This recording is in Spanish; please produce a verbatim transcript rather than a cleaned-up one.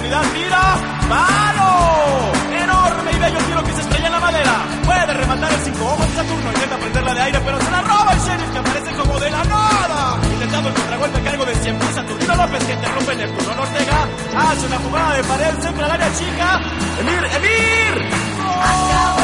profundidad, tira, ¡palo! Enorme y bello tiro que se estrella en la madera. Puede rematar el cinco ojos de Saturno, intenta prenderla de aire, pero se la roba el Sheriff, que aparece como de la nada. Intentando el contragolpe a cargo de cien pies, Saturnino López, que interrumpe Neptuno Ortega. Hace una jugada de pared, centra al área chica. ¡Emir, Emir! ¡Oh!